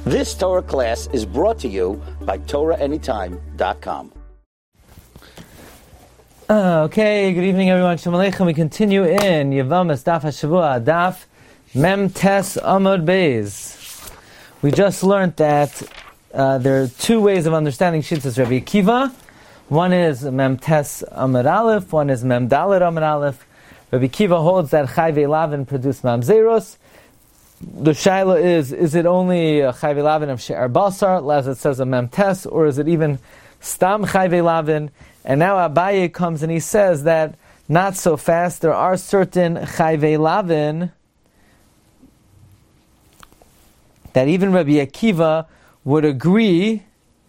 This Torah class is brought to you by TorahAnytime.com. Okay, good evening everyone. Shalom Aleichem. We continue in Yevamos Daf HaShavua, Daf Mem Tes Amud Beis. We just learned that there are two ways of understanding Shittas Rabbi Akiva. One is Mem Tes Amud Aleph, one is Mem Dalet Amud Aleph. Rabbi Akiva holds that Chai Ve'Lavin produce Mamzeros. The shaila is it only Chai Ve'Lavin of She'er Basar, as it says a Mem Tes, or is it even Stam Chai Ve'Lavin? And now Abaye comes and he says that not so fast. There are certain Chai Ve'Lavin that even Rabbi Akiva would agree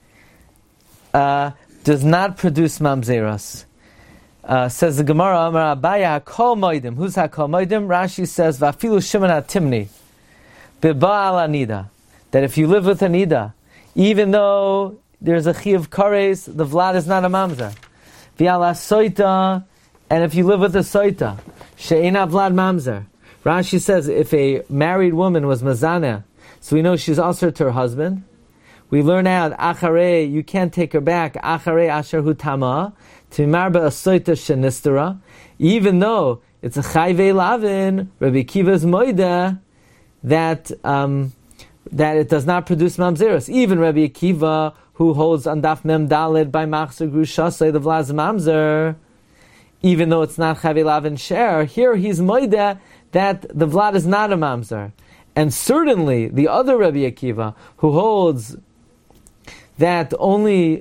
does not produce Mamzeros. Says the Gemara, Amar Abaye HaKol Moedim. Who's HaKol Moedim? Rashi says, V'afilu Shimon HaTimni. B'ba'al Anida, that if you live with a Nida, even though there's a Chi of Kares, the Vlad is not a Mamzer. V'ala Soita, and if you live with a Soita, She'ena Vlad Mamzer. Rashi says, if a married woman was Mazana, so we know she's also to her husband. We learn out, Achare, you can't take her back, Achare Asher Hu Tama, Timarba Asoita Shenistera, even though it's a Chai Ve'Lavin, Rabbi Akiva's Moida, that it does not produce mamzeros. Even Rabbi Akiva, who holds on Daf Mem Daled by Machzer Grushasei the Vlaz Mamzer, even though it's not Chai Ve'Lavin Sher, here he's moida that the Vlad is not a mamzer. And certainly the other Rabbi Akiva, who holds that only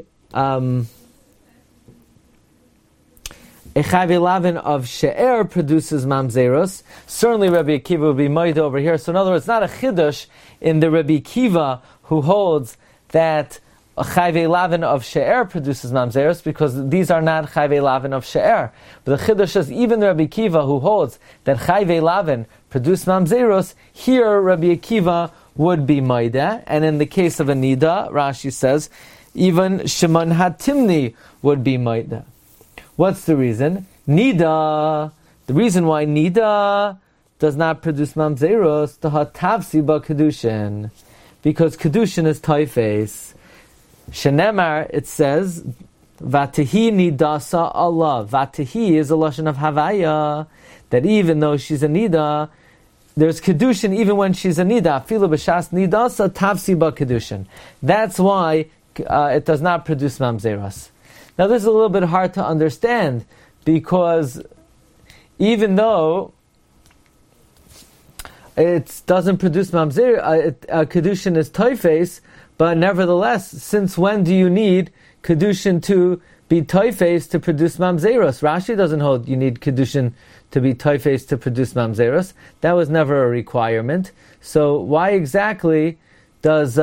a Chai Ve'Lavin of She'er produces Mamzeros. Certainly Rabbi Akiva would be moed over here. So in other words, not a Chiddush in the Rabbi Akiva who holds that a Chai Ve'Lavin of She'er produces Mamzeros, because these are not Chai Ve'Lavin of She'er. But the Chiddush is even the Rabbi Akiva who holds that Chai Ve'Lavin produce Mamzeros, here Rabbi Akiva would be moed. And in the case of a Nida, Rashi says, even Shimon HaTimni would be moed. What's the reason? Nida. The reason why Nida does not produce Mamzeros, the Hatavsi ba Kedushin. Because Kedushin is Taifes. Shenemar, it says, Vatahi Nidasa Allah. Vatahi is a Lashon of Havaya. That even though she's a Nida, there's Kedushin even when she's a Nida. Fila b'shas Nidasa Tavsi ba Kedushin. That's why it does not produce Mamzeros. Now this is a little bit hard to understand, because even though it doesn't produce mamzer, kedushin is toifes, but nevertheless, since when do you need kedushin to be toifes to produce mamzeros? Rashi doesn't hold you need kedushin to be toifes to produce mamzeros. That was never a requirement. So why exactly does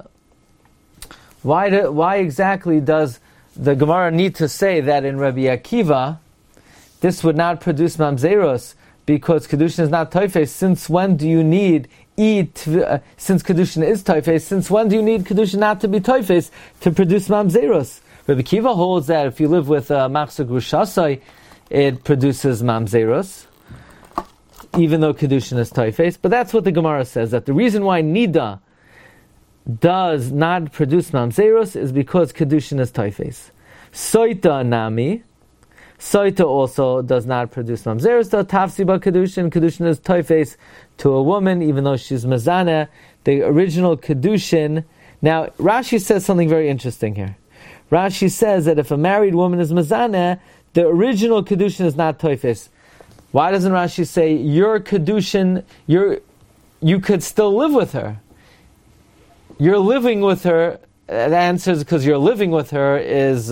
the Gemara need to say that in Rabbi Akiva, this would not produce mamzeros because kedushin is not toifes? Since when do you need since kedushin is toifes? Since when do you need kedushin not to be toifes to produce mamzeros? Rabbi Akiva holds that if you live with machzor grushasai, it produces mamzeros, even though kedushin is toifes. But that's what the Gemara says, that the reason why nida does not produce mamzeros is because kedushin is toifes. Soita nami, soita also does not produce mamzeros. The tafsi ba kedushin, kedushin is toifes to a woman, even though she's mazana. The original kedushin. Now Rashi says something very interesting here. Rashi says that if a married woman is mazana, the original kedushin is not toifes. Why doesn't Rashi say your kedushin? You could still live with her. You're living with her. The answer is because you're living with her is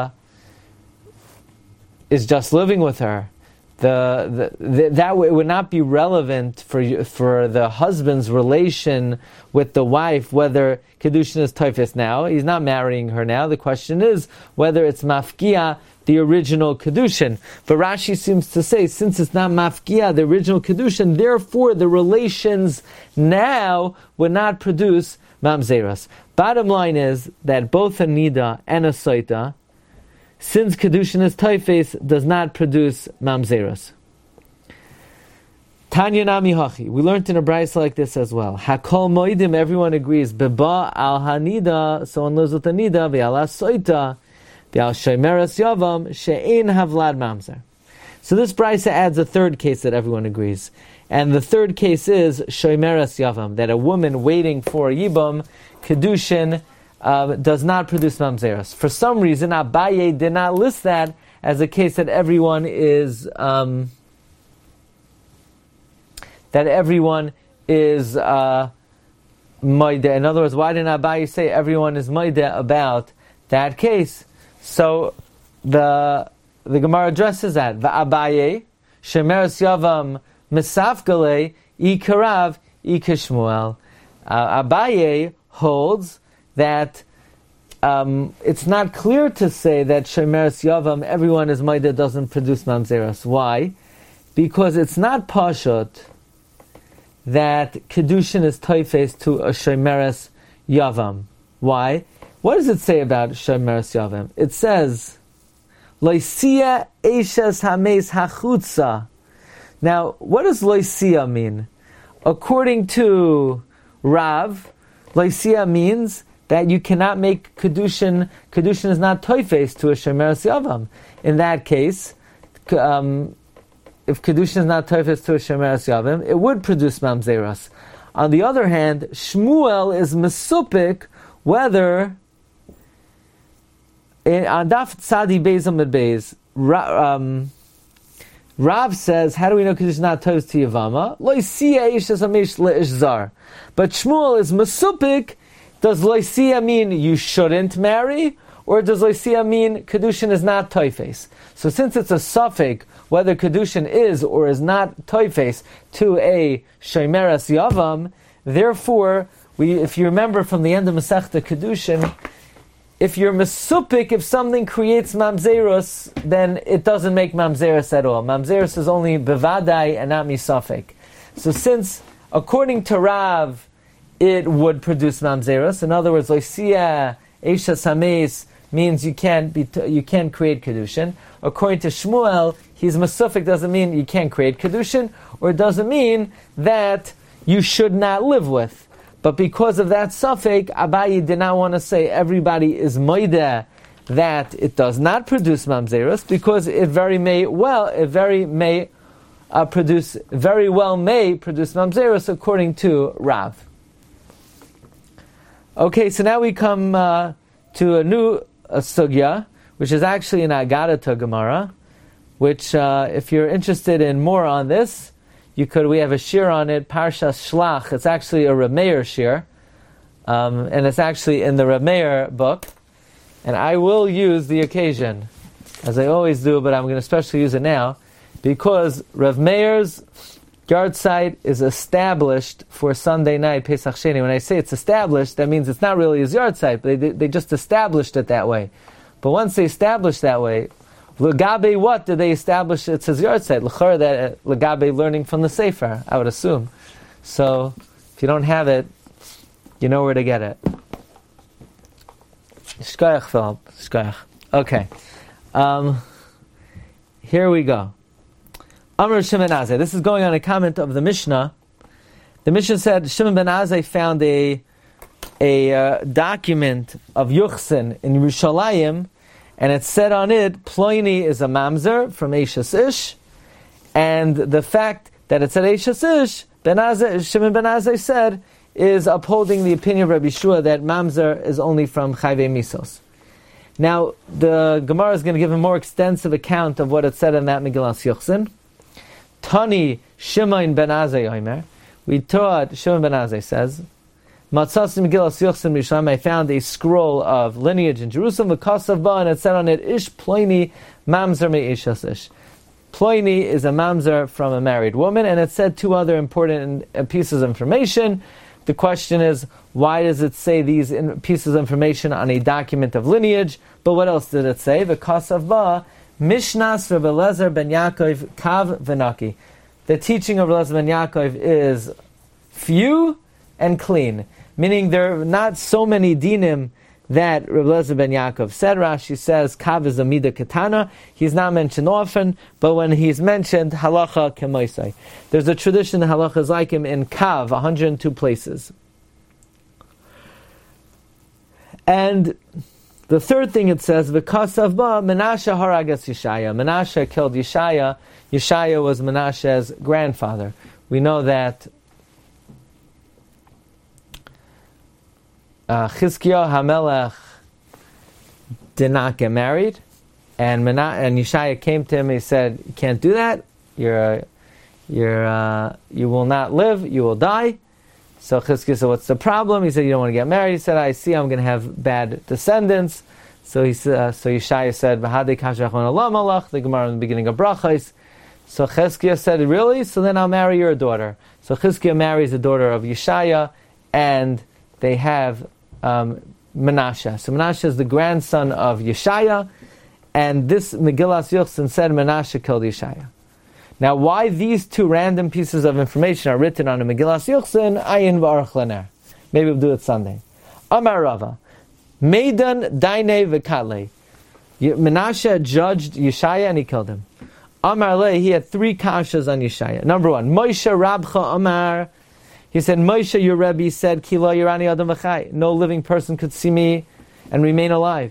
just living with her. That would not be relevant for the husband's relation with the wife, whether kedushin is toifes now. He's not marrying her now. The question is whether it's mafkia, the original kedushin. But Rashi seems to say, since it's not mafkia, the original kedushin, therefore the relations now would not produce mamzeros. Bottom line is that both a nida and a soita, since kedushin is toifes, does not produce mamzeros. Tanya Nami Hachi. We learned in a brayso like this as well. Hakol moidim, everyone agrees. Beba al hanida, someone lives with the nida, ve'al soita, ve'al shomeres yavam, she'ein havlad mamzer. So this brayso adds a third case that everyone agrees. And the third case is shomeres yavam, that a woman waiting for yibam, kedushin, does not produce mamzeros. For some reason, Abaye did not list that as a case that everyone is moide. In other words, why didn't Abaye say everyone is moide about that case? So the Gemara addresses that. Va'abaye shemeres yavam misafgale ikarav ikishmuel. Abaye holds that it's not clear to say that shemeres yavam everyone is moide doesn't produce mamzeros. Why? Because it's not pashut that kedushin is toifes to a shemeres yavam. Why? What does it say about shemeres yavam? It says loisia eishes hameis hachutza. Now, what does loisia mean? According to Rav, loisia means that you cannot make kedushin. Kedushin is not toifes to a shemeres yavam. In that case, if kedushin is not toifes to a shemeres yavam, it would produce mamzeros. On the other hand, Shmuel is mesupik whether on daf tzadi beis amud beis. Rav says, how do we know kedushin is not toifes to yavama? Lo yisiya ish es hamish leish zar. But Shmuel is mesupik. Does loisia mean you shouldn't marry? Or does loisia mean kedushin is not toifes? So since it's a suffix, whether kedushin is or is not toifes to a shemeres yavam, therefore, if you remember from the end of Masechta Kedushin, if you're mesupik, if something creates mamzeros, then it doesn't make mamzeros at all. Mamzeros is only bevadai and not misafik. So since, according to Rav, it would produce mamzeros. In other words, loisia eishes hameis means you can't create kedushin. According to Shmuel, he's mesufik doesn't mean you can't create kedushin, or it doesn't mean that you should not live with. But because of that suffix, Abaye did not want to say everybody is moide that it does not produce mamzeros, because it very well may produce mamzeros according to Rav. Okay, so now we come to a new sugya, which is actually an Agadata Gemara, which if you're interested in more on this, we have a shir on it, Parshas Shlach. It's actually a Reb Meir shir, and it's actually in the Reb Meir book, and I will use the occasion, as I always do, but I'm going to especially use it now, because Reb Meir's yard site is established for Sunday night, Pesach Sheni. When I say it's established, that means it's not really his yard site, but they just established it that way. But once they established that way, Legabe what did they establish it's his yard site? L'chara that Legabe learning from the Sefer, I would assume. So, if you don't have it, you know where to get it. Shkoyach, Philip. Shkoyach. Okay. Here we go. Amr Shimon ben Azai. This is going on a comment of the Mishnah. The Mishnah said Shimon ben Azai found a document of Yuchsin in Yerushalayim, and it said on it, Ploini is a mamzer from Eishes Ish, and the fact that it said Eishes Ish, Shimon ben Azai said, is upholding the opinion of Rabbi Shua that mamzer is only from Chayvei Misos. Now, the Gemara is going to give a more extensive account of what it said in that Megillas Yuchsin. Tani Shimon ben Azai Omer. We taught, Shimon ben Azai says, Matzas Megillas Yuchsin Mishlam, I found a scroll of lineage in Jerusalem, the Kosav Ba, and it said on it, Ish Ploini Mamzer Me Ishas Ish. Ploini is a mamzer from a married woman, and it said two other important pieces of information. The question is, why does it say these pieces of information on a document of lineage? But what else did it say? The Kosav Ba, Mishnas Rabbi Eliezer ben Yaakov Kav Venaki. The teaching of Rabbi Eliezer ben Yaakov is few and clean, meaning there are not so many dinim that Reb Eliezer ben Yaakov said. Rashi says, Kav is a midah ketana. He's not mentioned often, but when he's mentioned, halacha kemoisai. There's a tradition that halacha is like him in Kav, 102 places. And the third thing it says, V'kasav ba, Menashe haragas Yeshaya. Menashe killed Yeshaya. Yeshaya was Menashe's grandfather. We know that Chizkiyahu HaMelech did not get married, and Yeshaya came to him and he said, "You can't do that. You will not live. You will die." So Chizkiyahu said, "What's the problem?" He said, "You don't want to get married." He said, "I see I'm going to have bad descendants." So Yeshaya said, "V'hadei kashach olam malach." The Gemara in the beginning of Brachos. So Chizkiyahu said, "Really? So then I'll marry your daughter." So Chizkiyahu marries the daughter of Yeshaya, and they have Menashe. So Menashe is the grandson of Yeshaya, and this Megillas Yochsin said Menashe killed Yeshaya. Now, why these two random pieces of information are written on a Megillas Yochsin? Ayin v'aruch laner. Maybe we'll do it Sunday. Amar Rava, Meidan Daine v'Katle. Menashe judged Yeshaya and he killed him. Amar Le, he had three kashas on Yeshaya. Number one, Moshe Rabcha Amar. He said, Moshe, your Rebbe, said, Ki lo yirani adam v'chai. No living person could see me and remain alive.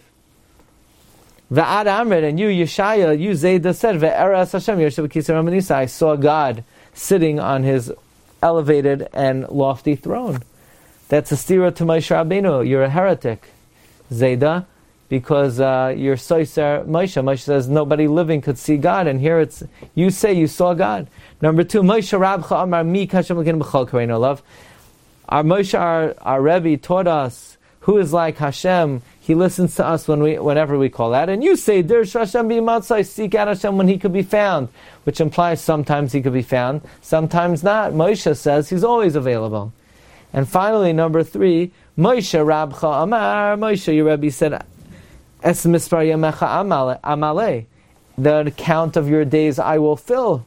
V'ad Amrit, and you, Yeshaya, you, Zayda, said, Ve'eras Hashem, Yoshev Kisar Amanisa. I saw God sitting on his elevated and lofty throne. That's a stira to Moshe Rabbeinu. You're a heretic, Zayda, because you're Soiser Moshe. Moshe says nobody living could see God, and here it's, you say you saw God. Number two, Moshe Rabcha Amar Mi Kashem L'Kin B'Chol Kareinu Love. Our Moshe, our Rebbe, taught us who is like Hashem. He listens to us whenever we call out. And you say, Dirsh Hashem b'Yimatzai, seek out Hashem when He could be found, which implies sometimes He could be found, sometimes not. Moshe says He's always available. And finally, number three, Moshe Rabcha Amar, Moshe, your Rebbe, said, Es Mispar Yamecha Amale, the count of your days I will fill.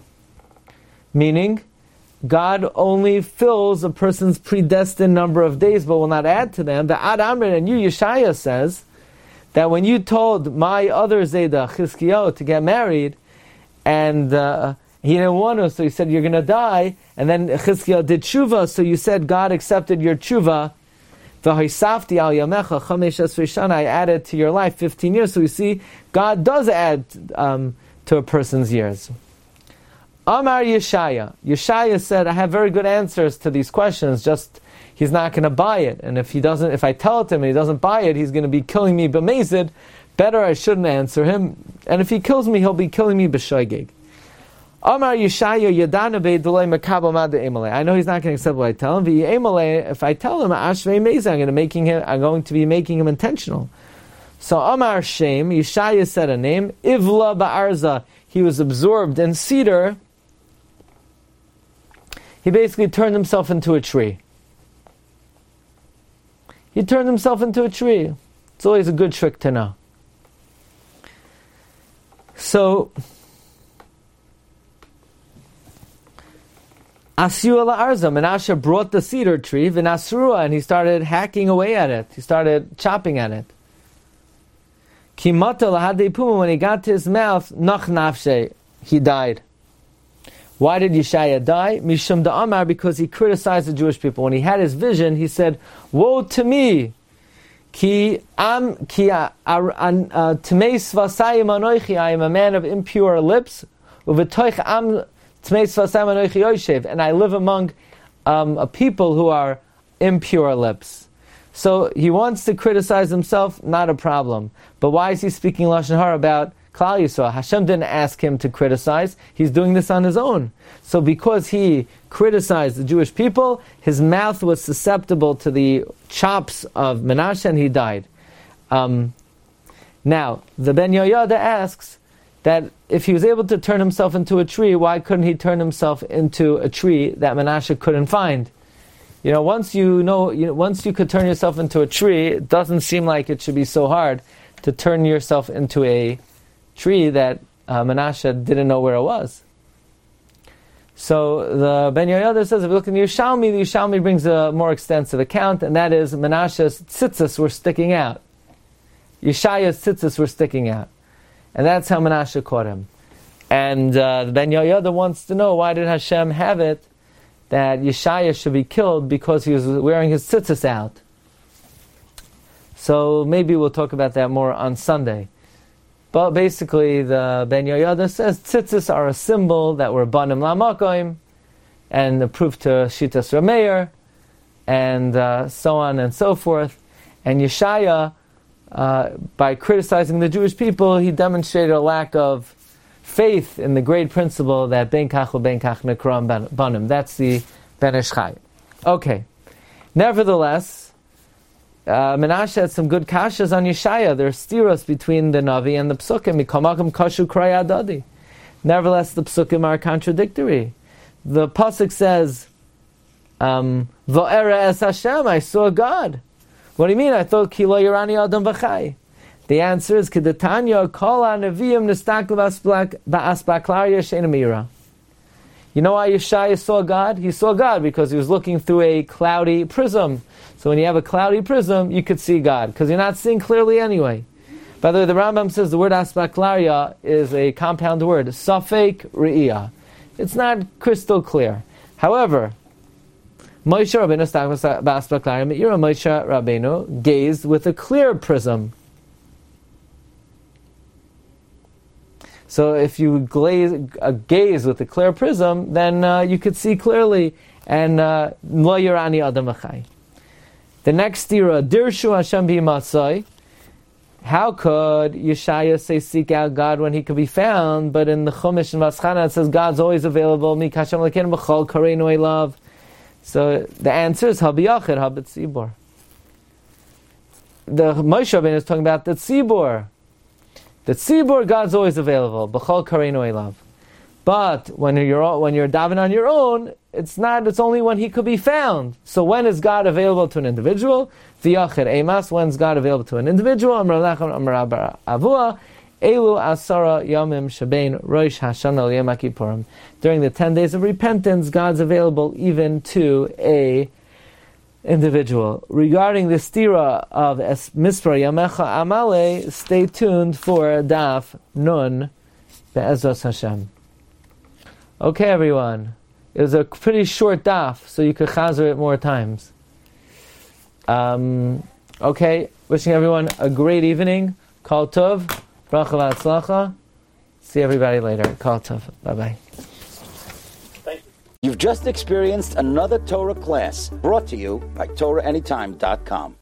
Meaning, God only fills a person's predestined number of days, but will not add to them. The Ad Amrit, and you, Yeshaya, says that when you told my other Zayda, Chizkiyahu, to get married, and he didn't want to, so he said, you're going to die, and then Chizkiyahu did tshuva, so you said God accepted your tshuva. V'haisafti al yamecha chamesh esrei shana, I added to your life 15 years. So we see, God does add to a person's years. Amar Yeshaya. Yeshaya said, I have very good answers to these questions, just he's not going to buy it. And if I tell it him and he doesn't buy it, he's going to be killing me b'mezid. Better I shouldn't answer him. And if he kills me, he'll be killing me b'shoigeg. Amar Yeshaya Yadana Beidulay Makabel Mad Emalei. I know he's not going to accept what I tell him. If I tell him Ashrei Mezid, I'm going to be making him intentional. So Amar Shem, Yeshaya said a name. Ivla Ba'arza. He was absorbed in cedar. He basically turned himself into a tree. He turned himself into a tree. It's always a good trick to know. So, Asiu ala arza, Menashe brought the cedar tree, v'nasrua, and he started hacking away at it. He started chopping at it. Kimata lahadei puma, when he got to his mouth, nach nafshe, he died. Why did Yeshaya die? Mishum da'amar, because he criticized the Jewish people. When he had his vision, he said, woe to me! Ki tameis vasayim anoichi, I am a man of impure lips. Uvetoich am tameis vasayim anoichi yoshev, and I live among a people who are impure lips. So he wants to criticize himself, not a problem. But why is he speaking Lashon Hara about Klal Yisrael? Hashem didn't ask him to criticize. He's doing this on his own. So because he criticized the Jewish people, his mouth was susceptible to the chops of Menashe and he died. Now, the Ben Yoyada asks that if he was able to turn himself into a tree, why couldn't he turn himself into a tree that Menashe couldn't find? Once you could turn yourself into a tree, it doesn't seem like it should be so hard to turn yourself into a tree that Menashe didn't know where it was. So the Ben Yehoyada says, if you look in the Yerushalmi brings a more extensive account, and that is Menashe's tzitzis were sticking out. Yeshaya's tzitzis were sticking out. And that's how Menashe caught him. And the Ben Yehoyada wants to know, why did Hashem have it that Yeshaya should be killed because he was wearing his tzitzis out? So maybe we'll talk about that more on Sunday. But basically, the Ben Yehoyada says tzitzis are a symbol that were banim lamakoim, and the proof to Shitas Rameir, and so on and so forth. And Yeshaya, by criticizing the Jewish people, he demonstrated a lack of faith in the great principle that ben kach u'ben kach nekram banim. That's the Ben Ish Chai. Okay. Nevertheless, Menashe had some good kashas on Yeshaya. There are stiros between the Navi and the Psukim. Mikamakam kashu kraya dadi. Nevertheless, the Psukim are contradictory. The Pasuk says, Va'era es Hashem, I saw God. What do you mean? I thought ki lo yarani adam v'chai. The answer is Kedatanya kol ha'neviim nistaklu ba'asbaklaria she'ena meira. You know why Yeshaya saw God? He saw God because he was looking through a cloudy prism. So when you have a cloudy prism, you could see God, because you're not seeing clearly anyway. By the way, the Rambam says the word asbaklaria is a compound word, safek re'iyah. It's not crystal clear. However, Moshe Rabbeinu gazed with a clear prism. So if you gaze with a clear prism, then you could see clearly, and lo yarani adam achai. The next stira, dirshu Hashem b'imatzai. How could Yeshaya say seek out God when he could be found? But in the Chumash and Vaschana it says God's always available. Mi kashem lekin b'chol kareinu elav. So the answer is habiyachid habit tzibor. The Moshe Rabbeinu is talking about the tzibor. The tzibor, God's always available. B'chol kareinu elav. But when you're davening on your own, it's not. It's only when he could be found. So when is God available to an individual? V'yachid emas. When's God available to an individual? Amar Lachem Amar Avua. Elu asara yamim shebein Rosh Hashanah Yom Kippurim. During the 10 days of repentance, God's available even to a individual. Regarding the stira of Mispar Yamecha Amale, stay tuned for Daf Nun Be'ezras Hashem. Okay, everyone. It was a pretty short daf, so you could chazer it more times. Okay, wishing everyone a great evening. Kol tov, bracha v'atzlacha. See everybody later. Kol tov. Bye-bye. You've just experienced another Torah class brought to you by TorahAnytime.com.